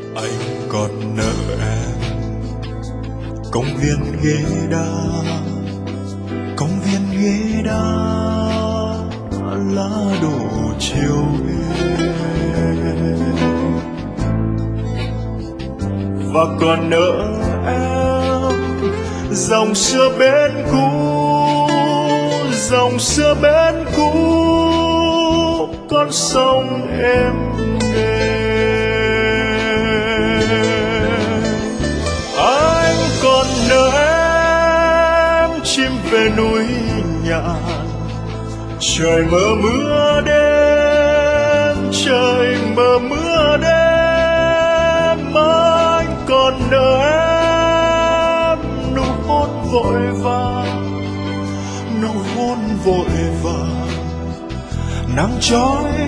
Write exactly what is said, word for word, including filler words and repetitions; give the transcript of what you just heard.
Anh còn nợ em công viên ghế đá, công viên ghế đá lá đổ chiều về, và còn nợ em dòng xưa bên cũ, dòng xưa bên cũ, con sông êm đềm. Anh còn nợ em chim về núi nhạn, trời mơ mưa đêm, trời mơ mưa đêm. Anh còn nợ em nụ hôn vội vàng, nụ hôn vội vàng, nắng trói